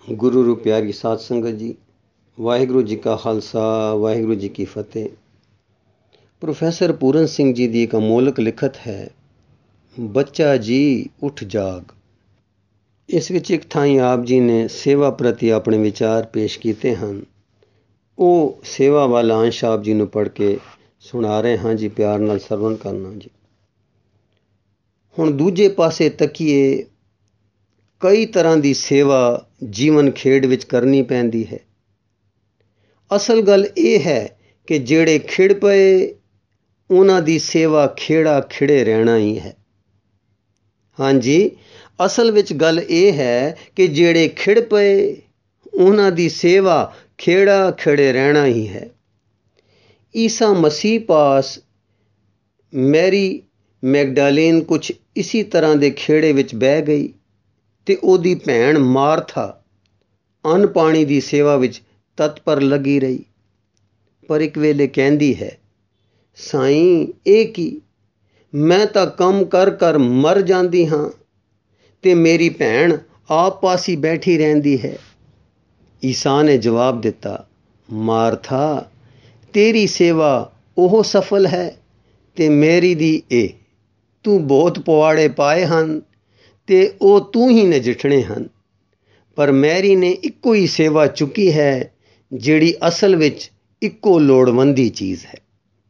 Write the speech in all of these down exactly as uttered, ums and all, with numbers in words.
ਗੁਰੂ ਰੂ ਪਿਆਰੀ ਸਾਧ ਸੰਗਤ ਜੀ, ਵਾਹਿਗੁਰੂ ਜੀ ਕਾ ਖਾਲਸਾ, ਵਾਹਿਗੁਰੂ ਜੀ ਕੀ ਫਤਿਹ। ਪ੍ਰੋਫੈਸਰ ਪੂਰਨ ਸਿੰਘ ਜੀ ਦੀ ਇੱਕ ਅਮੋਲਕ ਲਿਖਤ ਹੈ, ਬੱਚਾ ਜੀ ਉੱਠ ਜਾਗ। ਇਸ ਵਿੱਚ ਇੱਕ ਥਾਈਂ ਆਪ ਜੀ ਨੇ ਸੇਵਾ ਪ੍ਰਤੀ ਆਪਣੇ ਵਿਚਾਰ ਪੇਸ਼ ਕੀਤੇ ਹਨ। ਉਹ ਸੇਵਾ ਵਾਲਾ ਅੰਸ਼ ਆਪ ਜੀ ਨੂੰ ਪੜ੍ਹ ਕੇ ਸੁਣਾ ਰਹੇ ਹਾਂ ਜੀ, ਪਿਆਰ ਨਾਲ ਸਰਵਣ ਕਰਨਾ ਜੀ। ਹੁਣ ਦੂਜੇ ਪਾਸੇ ਤੱਕੀਏ, ਕਈ ਤਰ੍ਹਾਂ ਦੀ ਸੇਵਾ ਜੀਵਨ ਖੇਡ ਵਿੱਚ ਕਰਨੀ ਪੈਂਦੀ ਹੈ। ਅਸਲ ਗੱਲ ਇਹ ਹੈ ਕਿ ਜਿਹੜੇ ਖਿੜ ਪਏ ਉਹਨਾਂ ਦੀ ਸੇਵਾ ਖੇੜਾ ਖਿੜੇ ਰਹਿਣਾ ਹੀ ਹੈ। ਹਾਂਜੀ, ਅਸਲ ਵਿੱਚ ਗੱਲ ਇਹ ਹੈ ਕਿ ਜਿਹੜੇ ਖਿੜ ਪਏ ਉਹਨਾਂ ਦੀ ਸੇਵਾ ਖੇੜਾ ਖਿੜੇ ਰਹਿਣਾ ਹੀ ਹੈ। ਈਸਾ ਮਸੀਹ ਪਾਸ ਮੈਰੀ ਮੈਗਡਾਲੇਨ ਕੁਛ ਇਸੀ ਤਰ੍ਹਾਂ ਦੇ ਖੇੜੇ ਵਿੱਚ ਬਹਿ ਗਈ ਤੇ ਉਹਦੀ ਭੈਣ ਮਾਰਥਾ ਅੰਨ ਪਾਣੀ ਦੀ ਸੇਵਾ ਵਿੱਚ ਤਤਪਰ ਲੱਗੀ ਰਹੀ। ਪਰ ਇੱਕ ਵੇਲੇ ਕਹਿੰਦੀ ਹੈ, ਸਾਈਂ ਇਹ ਕੀ, ਮੈਂ ਤਾਂ ਕੰਮ ਕਰ ਕਰ ਮਰ ਜਾਂਦੀ ਹਾਂ ਤੇ ਮੇਰੀ ਭੈਣ ਆਪ ਪਾਸੀ ਬੈਠੀ ਰਹਿੰਦੀ ਹੈ। ਈਸਾ ਨੇ ਜਵਾਬ ਦਿੱਤਾ, ਮਾਰਥਾ ਤੇਰੀ ਸੇਵਾ ਉਹ ਸਫਲ ਹੈ ਤੇ ਮੇਰੀ ਦੀ ਇਹ। ਤੂੰ ਬਹੁਤ ਪੁਆੜੇ ਪਾਏ ਹਨ ਤੇ ਉਹ ਤੂੰ ਹੀ ਨਜਿੱਠਣੇ ਹਨ, ਪਰ ਮੈਰੀ ਨੇ ਇੱਕੋ ਹੀ ਸੇਵਾ ਚੁੱਕੀ ਹੈ ਜਿਹੜੀ ਅਸਲ ਵਿੱਚ ਇੱਕੋ ਲੋੜਵੰਦੀ ਚੀਜ਼ ਹੈ।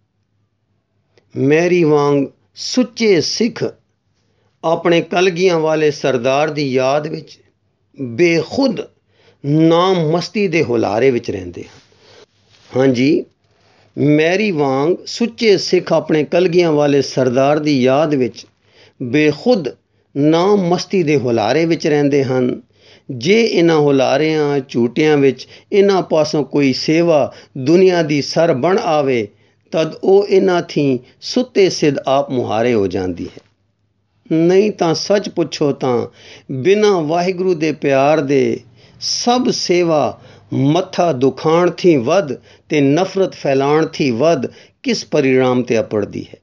ਮੈਰੀ ਵਾਂਗ ਸੁੱਚੇ ਸਿੱਖ ਆਪਣੇ ਕਲਗੀਆਂ ਵਾਲੇ ਸਰਦਾਰ ਦੀ ਯਾਦ ਵਿੱਚ ਬੇਖੁਦ ਨਾਮ ਮਸਤੀ ਦੇ ਹੁਲਾਰੇ ਵਿੱਚ ਰਹਿੰਦੇ ਹਨ। ਹਾਂਜੀ, ਮੈਰੀ ਵਾਂਗ ਸੁੱਚੇ ਸਿੱਖ ਆਪਣੇ ਕਲਗੀਆਂ ਵਾਲੇ ਸਰਦਾਰ ਦੀ ਯਾਦ ਵਿੱਚ ਬੇਖੁਦ ਨਾਮ ਮਸਤੀ ਦੇ ਹੁਲਾਰੇ ਵਿੱਚ ਰਹਿੰਦੇ ਹਨ। ਜੇ ਇਹਨਾਂ ਹੁਲਾਰਿਆਂ ਝੂਟਿਆਂ ਵਿੱਚ ਇਹਨਾਂ ਪਾਸੋਂ ਕੋਈ ਸੇਵਾ ਦੁਨੀਆ ਦੀ ਸਰ ਬਣ ਆਵੇ ਤਦ ਉਹ ਇਹਨਾਂ ਥੀਂ ਸੁੱਤੇ ਸਿੱਧ ਆਪ ਮੁਹਾਰੇ ਹੋ ਜਾਂਦੀ ਹੈ। ਨਹੀਂ ਤਾਂ ਸੱਚ ਪੁੱਛੋ ਤਾਂ ਬਿਨਾਂ ਵਾਹਿਗੁਰੂ ਦੇ ਪਿਆਰ ਦੇ ਸਭ ਸੇਵਾ ਮੱਥਾ ਦੁਖਾਉਣ ਥੀ ਵੱਧ ਤੇ ਨਫ਼ਰਤ ਫੈਲਾਉਣ ਥੀ ਵੱਧ ਕਿਸ ਪਰਿਣਾਮ ਤੇ ਅਪੜਦੀ ਹੈ।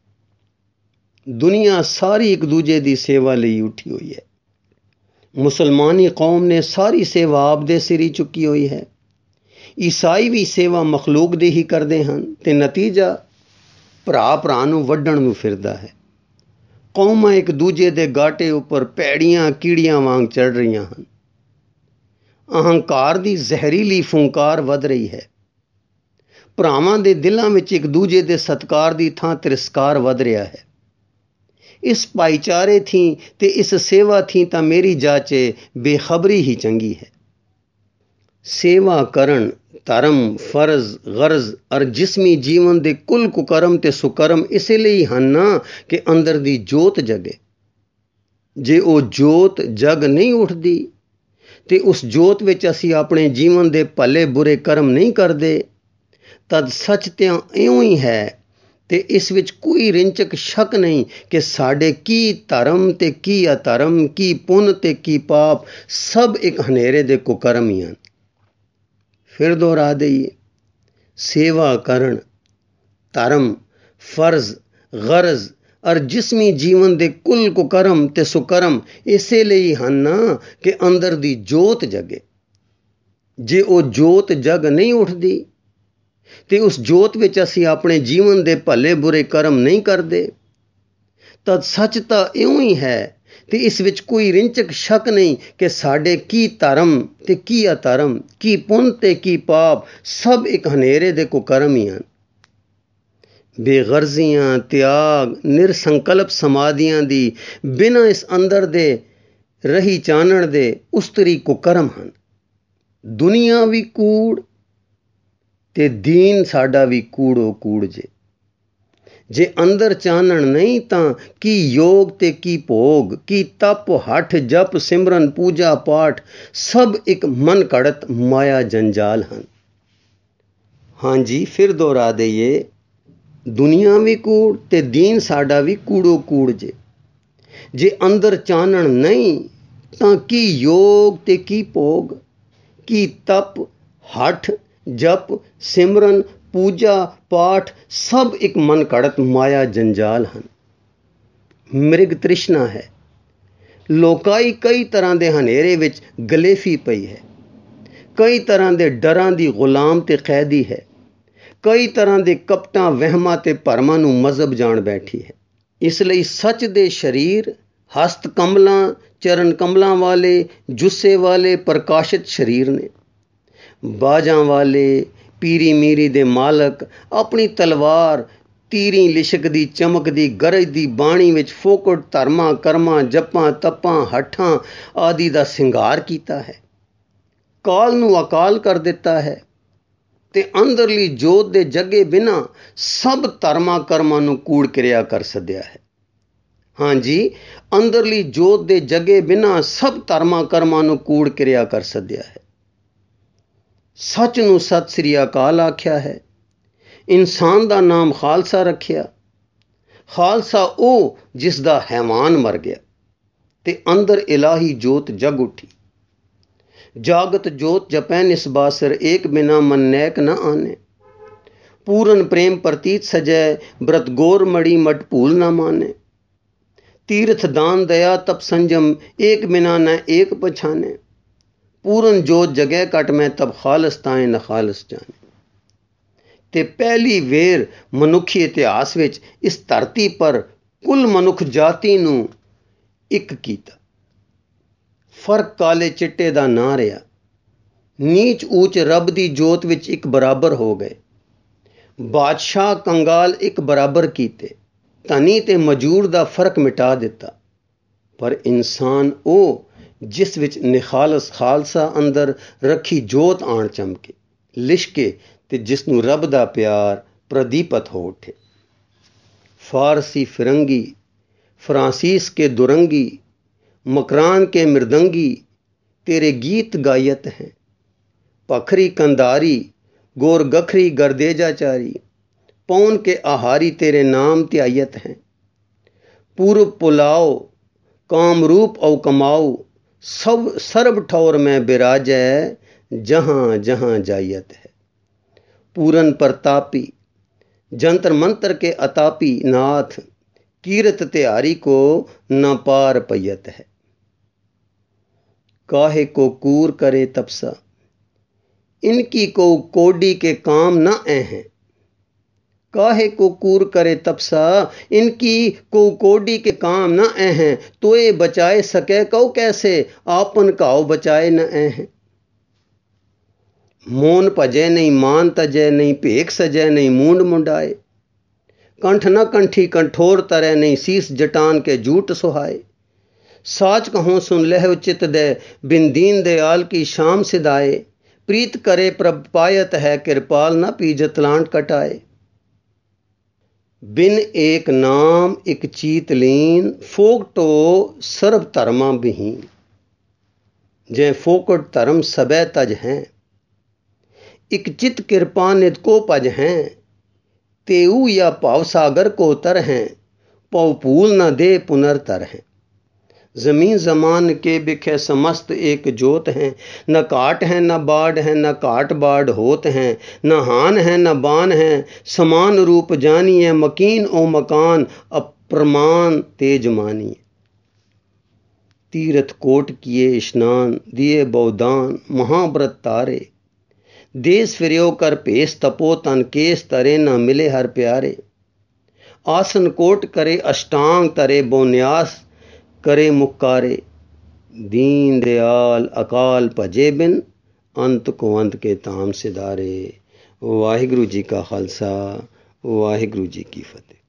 ਦੁਨੀਆ ਸਾਰੀ ਇੱਕ ਦੂਜੇ ਦੀ ਸੇਵਾ ਲਈ ਉੱਠੀ ਹੋਈ ਹੈ। ਮੁਸਲਮਾਨੀ ਕੌਮ ਨੇ ਸਾਰੀ ਸੇਵਾ ਆਪ ਦੇ ਸਿਰ ਹੀ ਚੁੱਕੀ ਹੋਈ ਹੈ। ਈਸਾਈ ਵੀ ਸੇਵਾ ਮਖਲੂਕ ਦੀ ਹੀ ਕਰਦੇ ਹਨ ਤੇ ਨਤੀਜਾ ਭਰਾ ਭਰਾ ਨੂੰ ਵੱਢਣ ਨੂੰ ਫਿਰਦਾ ਹੈ। ਕੌਮਾਂ ਇੱਕ ਦੂਜੇ ਦੇ ਗਾਟੇ ਉੱਪਰ ਭੈੜੀਆਂ ਕੀੜੀਆਂ ਵਾਂਗ ਚੜ੍ਹ ਰਹੀਆਂ ਹਨ। ਅਹੰਕਾਰ ਦੀ ਜ਼ਹਿਰੀਲੀ ਫੁੰਕਾਰ ਵੱਧ ਰਹੀ ਹੈ। ਭਰਾਵਾਂ ਦੇ ਦਿਲਾਂ ਵਿੱਚ ਇੱਕ ਦੂਜੇ ਦੇ ਸਤਿਕਾਰ ਦੀ ਥਾਂ ਤਿਰਸਕਾਰ ਵੱਧ ਰਿਹਾ ਹੈ। ਇਸ ਭਾਈਚਾਰੇ ਥੀ ਤੇ ਇਸ ਸੇਵਾ ਥੀ ਤਾਂ ਮੇਰੀ ਜਾਚੇ ਬੇਖਬਰੀ ਹੀ ਚੰਗੀ ਹੈ। ਸੇਵਾ ਕਰਨ ਧਰਮ ਫਰਜ਼ ਗਰਜ਼ ਅਰ ਜਿਸਮੀ ਜੀਵਨ ਦੇ ਕੁੱਲ ਕੁਕਰਮ ਤੇ ਸੁਕਰਮ ਇਸੇ ਲਈ ਹਨ ਨਾ ਕਿ ਅੰਦਰ ਦੀ ਜੋਤ ਜਗੇ। ਜੇ ਉਹ ਜੋਤ ਜਗ ਨਹੀਂ ਉੱਠਦੀ ਤੇ ਉਸ ਜੋਤ ਵਿੱਚ ਅਸੀਂ ਆਪਣੇ ਜੀਵਨ ਦੇ ਭਲੇ ਬੁਰੇ ਕਰਮ ਨਹੀਂ ਕਰਦੇ ਤਦ ਸੱਚ ਤਾਂ ਇਉਂ ਹੀ ਹੈ ਤੇ ਇਸ ਵਿੱਚ ਕੋਈ ਰਿੰਚਕ ਸ਼ੱਕ ਨਹੀਂ ਕਿ ਸਾਡੇ ਕੀ ਧਰਮ ਤੇ ਕੀ ਅਧਰਮ, ਕੀ ਪੁੰਨ ਤੇ ਕੀ ਪਾਪ ਸਭ ਇੱਕ ਹਨੇਰੇ ਦੇ ਕੁਕਰਮ ਹੀ ਹਨ। ਫਿਰ ਦੁਹਰਾ ਦਈਏ, ਸੇਵਾ ਕਰਨ ਧਰਮ ਫਰਜ਼ ਗਰਜ਼ ਅਰ ਜਿਸਮੀ ਜੀਵਨ ਦੇ ਕੁੱਲ ਕੁਕਰਮ ਤੇ ਸੁਕਰਮ ਇਸੇ ਲਈ ਹਨ ਨਾ ਕਿ ਅੰਦਰ ਦੀ ਜੋਤ ਜਗੇ। ਜੇ ਉਹ ਜੋਤ ਜਗ ਨਹੀਂ ਉੱਠਦੀ ਤੇ ਉਸ ਜੋਤ ਵਿੱਚ ਅਸੀਂ ਆਪਣੇ ਜੀਵਨ ਦੇ ਭਲੇ ਬੁਰੇ ਕਰਮ ਨਹੀਂ ਕਰਦੇ ਤਦ ਸੱਚ ਤਾਂ ਇਉਂ ਹੀ ਹੈ ਤੇ ਇਸ ਵਿੱਚ ਕੋਈ ਰਿੰਚਕ ਸ਼ੱਕ ਨਹੀਂ ਕਿ ਸਾਡੇ ਕੀ ਧਰਮ ਤੇ ਕੀ ਅਧਰਮ, ਕੀ ਪੁੰਨ ਤੇ ਕੀ ਪਾਪ ਸਭ ਇੱਕ ਹਨੇਰੇ ਦੇ ਕੁਕਰਮ ਹੀ ਹਨ। ਬੇਗਰਜ਼ੀਆਂ, ਤਿਆਗ, ਨਿਰਸੰਕਲਪ ਸਮਾਧੀਆਂ ਦੀ ਬਿਨਾਂ ਇਸ ਅੰਦਰ ਦੇ ਰਹੀ ਚਾਨਣ ਦੇ ਉਸਤਰੀ ਕੁਕਰਮ ਹਨ। ਦੁਨੀਆ ਵੀ ਕੂੜ ਤੇ ਦੀਨ ਸਾਡਾ ਵੀ ਕੂੜੋ ਕੂੜ ਜੇ। ਜੇ ਅੰਦਰ ਚਾਨਣ ਨਹੀਂ ਤਾਂ ਕੀ ਯੋਗ ਤੇ ਕੀ ਭੋਗ, ਕੀ ਤਪ ਹੱਠ ਜਪ ਸਿਮਰਨ ਪੂਜਾ ਪਾਠ ਸਭ ਇੱਕ ਮਨ ਘੜਤ ਮਾਇਆ ਜੰਜਾਲ ਹਨ। ਹਾਂਜੀ, ਫਿਰ ਦੁਹਰਾ ਦਈਏ, ਦੁਨੀਆ ਵੀ ਕੂੜ ਤੇ ਦੀਨ ਸਾਡਾ ਵੀ ਕੂੜੋ ਕੂੜ ਜੇ। ਜੇ ਅੰਦਰ ਚਾਨਣ ਨਹੀਂ ਤਾਂ ਕੀ ਯੋਗ ਤੇ ਕੀ ਭੋਗ, ਕੀ ਤਪ ਹੱਠ ਜਪ ਸਿਮਰਨ ਪੂਜਾ ਪਾਠ ਸਭ ਇੱਕ ਮਨ ਘੜਤ ਮਾਇਆ ਜੰਜਾਲ ਹਨ। ਮ੍ਰਿਗ ਤ੍ਰਿਸ਼ਨਾ ਹੈ। ਲੋਕਾਈ ਕਈ ਤਰ੍ਹਾਂ ਦੇ ਹਨੇਰੇ ਵਿੱਚ ਗਲੇਫੀ ਪਈ ਹੈ। ਕਈ ਤਰ੍ਹਾਂ ਦੇ ਡਰਾਂ ਦੀ ਗੁਲਾਮ ਤੇ ਕੈਦੀ ਹੈ। ਕਈ ਤਰ੍ਹਾਂ ਦੇ ਕਪਟਾਂ ਵਹਿਮਾਂ ਤੇ ਭਰਮਾਂ ਨੂੰ ਮਜ਼ਹਬ ਜਾਣ ਬੈਠੀ ਹੈ। ਇਸ ਲਈ ਸੱਚ ਦੇ ਸਰੀਰ ਹਸਤ ਕਮਲਾਂ ਚਰਨ ਕਮਲਾਂ ਵਾਲੇ ਜੁੱਸੇ ਵਾਲੇ ਪ੍ਰਕਾਸ਼ਿਤ ਸਰੀਰ ਨੇ। ਬਾਜਾਂ ਵਾਲੇ ਪੀਰੀ ਮੀਰੀ ਦੇ ਮਾਲਕ ਆਪਣੀ ਤਲਵਾਰ ਤੀਰੀ ਲਿਸ਼ਕਦੀ ਚਮਕਦੀ ਗਰਜਦੀ ਬਾਣੀ ਵਿੱਚ ਫੋਕਟ ਧਰਮਾਂ ਕਰਮਾਂ ਜੱਪਾਂ ਤੱਪਾਂ ਹੱਠਾਂ ਆਦਿ ਦਾ ਸਿੰਗਾਰ ਕੀਤਾ ਹੈ। ਕਾਲ ਨੂੰ ਅਕਾਲ ਕਰ ਦਿੱਤਾ ਹੈ ਤੇ ਅੰਦਰਲੀ ਜੋਤ ਦੇ ਜਗੇ ਬਿਨਾਂ ਸਭ ਧਰਮਾਂ ਕਰਮਾਂ ਨੂੰ ਕੂੜ ਕਿਰਿਆ ਕਰ ਸੱਦਿਆ ਹੈ। ਹਾਂਜੀ, ਅੰਦਰਲੀ ਜੋਤ ਦੇ ਜਗੇ ਬਿਨਾਂ ਸਭ ਧਰਮਾਂ ਕਰਮਾਂ ਨੂੰ ਕੂੜ ਕਿਰਿਆ ਕਰ ਸੱਦਿਆ ਹੈ। ਸੱਚ ਨੂੰ ਸਤਿ ਸ੍ਰੀ ਅਕਾਲ ਆਖਿਆ ਹੈ। ਇਨਸਾਨ ਦਾ ਨਾਮ ਖਾਲਸਾ ਰੱਖਿਆ। ਖਾਲਸਾ ਉਹ ਜਿਸ ਦਾ ਹੈਵਾਨ ਮਰ ਗਿਆ ਤੇ ਅੰਦਰ ਇਲਾਹੀ ਜੋਤ ਜਗ ਉੱਠੀ। ਜਾਗਤ ਜੋਤ ਜਪੈ ਨਿਸਬਾਸਰ ਏਕ ਬਿਨਾ ਮਨ ਨੈਕ ਨ ਆਨੇ। ਪੂਰਨ ਪ੍ਰੇਮ ਪ੍ਰਤੀਤ ਸਜੈ ਬ੍ਰਤ ਗੌਰ ਮੜੀ ਮਟ ਭੂਲ ਨ ਮਾਨੇ। तीर्थ दान दया तप संजम एक बिना न एक पछाने। पूरन जोत जगह कट में तब खालस ताए न खालस जाने। ते पहली वेर मनुखी इतिहास विच इस धरती पर कुल मनुख जाति नूं एक कीता। फर्क काले चिट्टे दा ना रहा। नीच ऊच रब दी जोत विच एक बराबर हो गए। बादशाह कंगाल एक बराबर कीते। ਧਨੀ ਤੇ ਮਜੂਰ ਦਾ ਫਰਕ ਮਿਟਾ ਦਿੱਤਾ। ਪਰ ਇਨਸਾਨ ਉਹ ਜਿਸ ਵਿੱਚ ਨਿਖਾਲਸ ਖਾਲਸਾ ਅੰਦਰ ਰੱਖੀ ਜੋਤ ਆਣ ਚਮਕੇ ਲਿਸ਼ਕੇ ਤੇ ਜਿਸ ਨੂੰ ਰੱਬ ਦਾ ਪਿਆਰ ਪ੍ਰਦੀਪਤ ਹੋ ਉੱਠੇ। ਫਾਰਸੀ ਫਿਰੰਗੀ ਫਰਾਂਸੀਸ ਕੇ ਦੁਰੰਗੀ ਮਕਰਾਨ ਕੇ ਮਿਰਦੰਗੀ ਤੇਰੇ ਗੀਤ ਗਾਇਤ ਹੈ। पखरी कंधारी गोर गखरी गर्देजाचारी पौन के आहारी तेरे नाम त्यायत हैं। पूर्व पुलाओ कामरूप औ कमाओ सब सर्ब ठौर में बिराजै जहाँ जहाँ जायत है। पूरन प्रतापी जंतर मंत्र के अतापी नाथ कीरत त्यारी को न पार पयत है। काहे को कूर करे तपसा इनकी को कोडी के काम न ऐ हैं। काहे को कूर करे तपसा इनकी को कोडी के काम न ऐ हैं। तो ये बचाए सके कौ कैसे आपन काओ बचाए न ऐ हैं। मोन भजे नहीं मान तजय नहीं भेख सजय नहीं मूंड मुंडाए। कंठ न कंठी कंठोर तरह नहीं शीस जटान के झूठ सुहाए। साच कहों सुन लह चित दे बिन दीन दयाल की शाम सिदाए। प्रीत करे प्रभ पायत है कृपाल न पीजत लांट कटाए। बिन एक नाम एक चीत लीन फोकटो सर्व धर्मा बिहीन। जै फोकट धर्म सबै तज हैं एक चित कृपा नित को पज हैं। तेऊ या भाव सागर को तर हैं पौ भूल न दे पुनर्तर हैं। जमीन जमान के बिखे समस्त एक जोत हैं। न काट है न बाढ़ है न काट बाढ़ होत हैं। न हान है न बान है समान रूप जानिए मकीन ओ मकान अप्रमाण तेज मानिए। तीर्थ कोट किए स्नान दिए बौदान महाव्रत तारे। देश फिरियो कर भेस तपो तन केस तरे न मिले हर प्यारे। आसन कोट करे अष्टांग तरे बोन्यास करे मुक्कारे। दीन दयाल अकाल भजे बिन अंत को अंत के ताम सिधारे। वाहिगुरु जी का खालसा वाहिगुरु जी की फतेह।